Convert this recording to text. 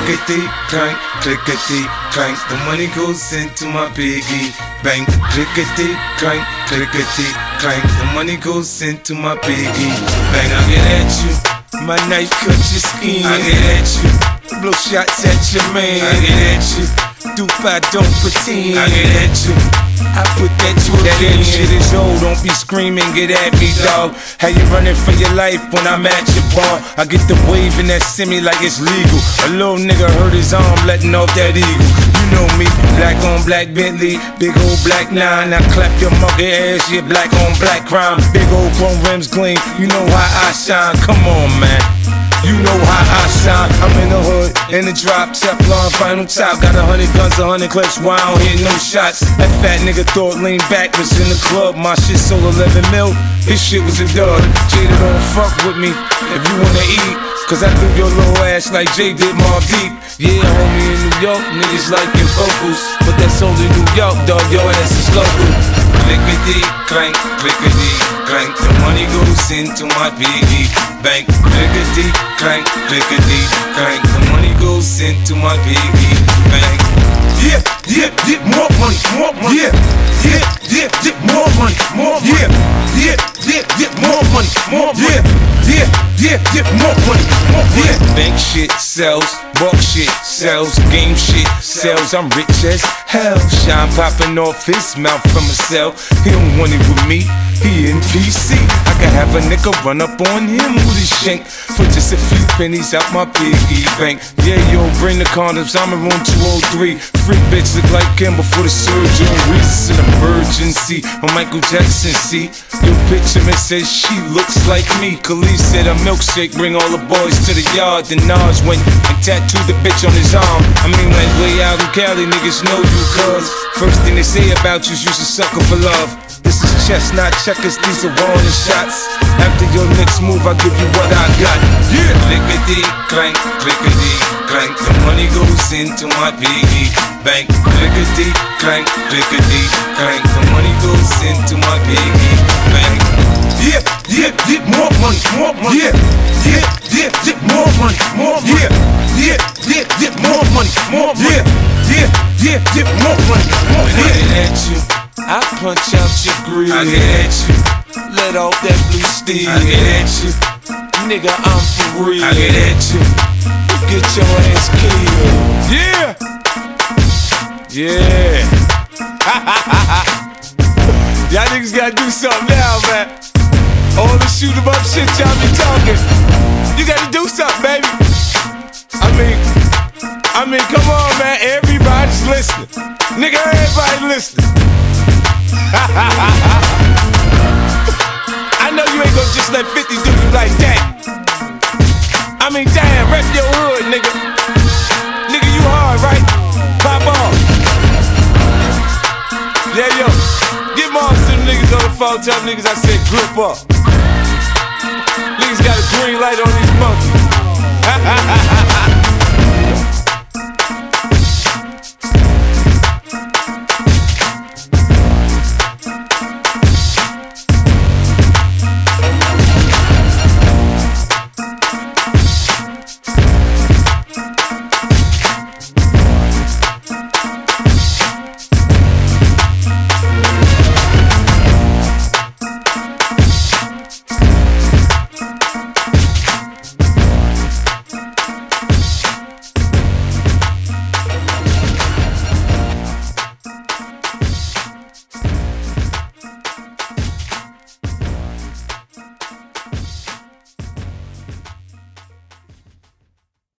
clickety clank, clickety clank. The money goes into my piggy bank. Clickety clank, clickety clank. The money goes into my piggy bank. I get at you, my knife cut your skin. I get at you, blow shots at your man. I get at you, dupe I don't pretend. I get at you, I put that to that in. Shit is old, don't be screaming, get at me, dog. How you running for your life when I'm at your bar? I get the wave and that semi like it's legal. A little nigga hurt his arm letting off that eagle. You know me, black on black Bentley, big old black 9. I clap your monkey ass, yeah, black on black crime. Big old chrome rims gleam, you know how I shine. Come on, man. You know how I shine. I'm in the hood, in the drop, Teflon, final top. Got 100 guns, 100 clips, why I don't hit no shots? That fat nigga thought lean back was in the club. My shit sold 11 mil, his shit was a dud. Jada don't fuck with me if you wanna eat, cause I threw your little ass like Jay did Mobb Deep. Yeah, homie, in New York, niggas liking vocals, but that's only New York, dog, your ass is local. Clickety clank, clickety clank. The money goes into my piggy bank. Clickety clank, clickety clank. The money goes into my piggy bank. Yeah, yeah, get more money, more money. Yeah, yeah, yeah, get more money, more money. Yeah, yeah, yeah, get more money, more money. Yeah, yeah, yeah, get more money, more money. Yeah, bank shit sells, walk shit sells, game shit sells. I'm rich as hell. Shine popping off his mouth from a cell. He don't want it with me, he in PC. I can have a nigga run up on him with his shank for just a few pennies out my piggy bank. Yeah, yo, bring the condoms, I'm in room 203. Freak bitch look like him before the surgery. It's an emergency. When Michael Jackson see your picture and says she looks like me. Khalid said a milkshake bring all the boys to the yard. Then Nas went and tattooed the bitch on his arm. I mean, like way out in Cali, niggas know you cuz first thing they say about you's you's a sucker for love. This is chess, not checkers, these are warning shots. After your next move, I'll give you what I got. Yeah! Clickety clank, clickety clank. The money goes into my piggy bank. Clickety clank, clickety clank. The money goes into my piggy bank. Yeah, yeah, get more money, more money. Yeah, yeah, yeah, get more money, more money. Yeah, yeah, yeah, get more money, more money. Yeah, yeah, yeah, get more money, more money. I get at you, I punch out your grill. I get at you, let off that blue steel. I get at you, nigga, I'm for real. I get at you, get your ass killed. Yeah, yeah. Y'all niggas gotta do something now, man. All the shoot 'em up shit y'all be talking, you gotta do something, baby. I mean, come on, man. Everybody's listening, nigga. Everybody listening. I know you ain't gonna just let 50 do you like that. I mean, damn, rep your hood, nigga. Nigga, you hard, right? Pop off. Yeah, yo, get Mars to them niggas on the phone. Tell them niggas I said grip up. Niggas got a green light on these monkeys.